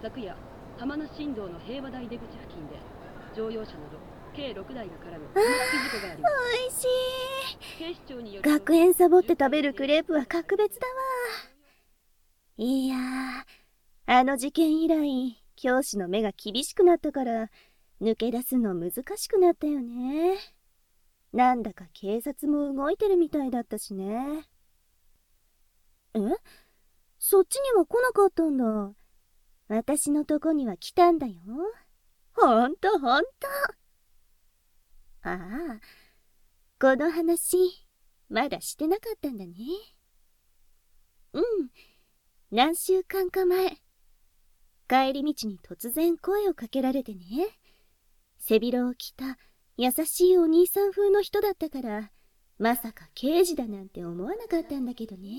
昨夜浜名新道の平和台出口付近で乗用車など計6台が絡む玉突き事故がありました。 おいしい。 警視庁によると学園サボって食べるクレープは格別だわ。いやー、あの事件以来教師の目が厳しくなったから抜け出すの難しくなったよね。なんだか警察も動いてるみたいだったしね。え、そっちには来なかったんだ。私のとこには来たんだよ。ほんとほんと。ああ、この話まだしてなかったんだね。うん、何週間か前、帰り道に突然声をかけられてね。背広を着た優しいお兄さん風の人だったから、まさか刑事だなんて思わなかったんだけどね。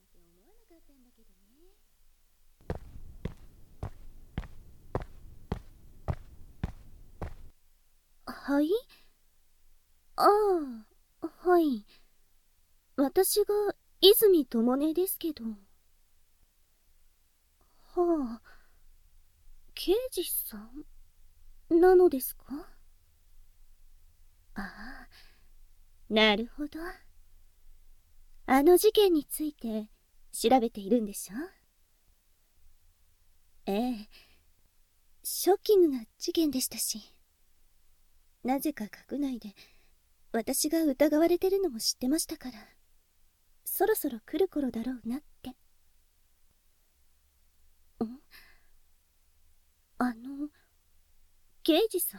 はい？ああ、はい。私が泉ともねですけど。はあ、刑事さんなのですか？ああ、なるほど。あの事件について調べているんでしょ？ええ、ショッキングな事件でしたし。なぜか学内で私が疑われてるのも知ってましたから、そろそろ来る頃だろうなって。あの、刑事さ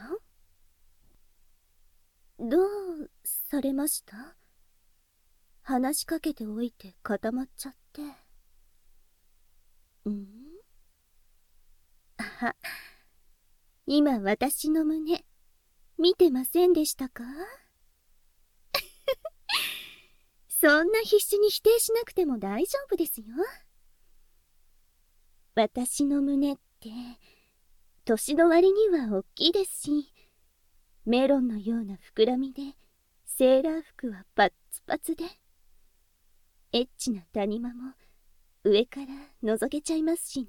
ん？どうされました？話しかけておいて固まっちゃって。あ、今私の胸見てませんでしたか？そんな必死に否定しなくても大丈夫ですよ。私の胸って年の割には大きいですし、メロンのような膨らみで、セーラー服はパッツパツで、エッチな谷間も上から覗けちゃいますしね。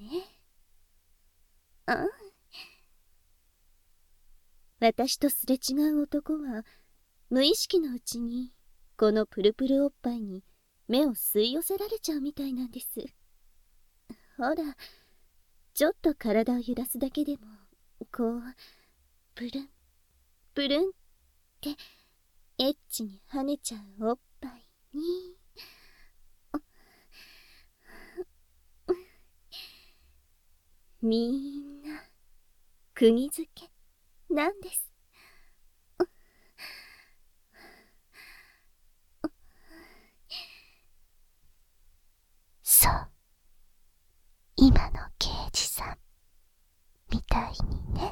私とすれ違う男は無意識のうちにこのプルプルおっぱいに目を吸い寄せられちゃうみたいなんです。ほら、ちょっと体を揺らすだけでもこうプルンプルンってエッチに跳ねちゃうおっぱいに、みんな釘付けなんです。そう、今の刑事さんみたいにね。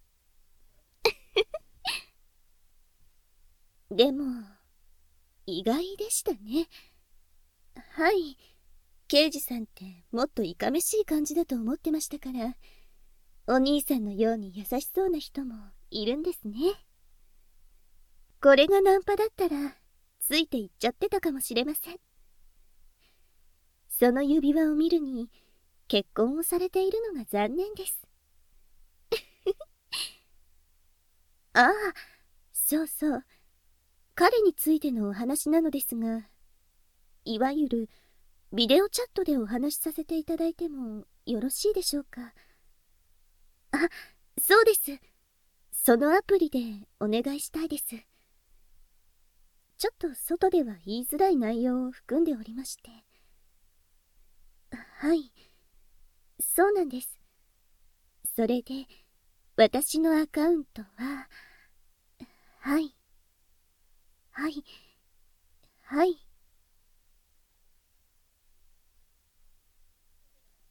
でも意外でしたね。はい、刑事さんってもっといかめしい感じだと思ってましたから、お兄さんのように優しそうな人もいるんですね。これがナンパだったらついていっちゃってたかもしれません。その指輪を見るに結婚をされているのが残念です。ああ、そうそう、彼についてのお話なのですが、いわゆるビデオチャットでお話しさせていただいてもよろしいでしょうか？あ、そうです。そのアプリでお願いしたいです。ちょっと外では言いづらい内容を含んでおりまして。はい、そうなんです。それで私のアカウントは、はいはいはい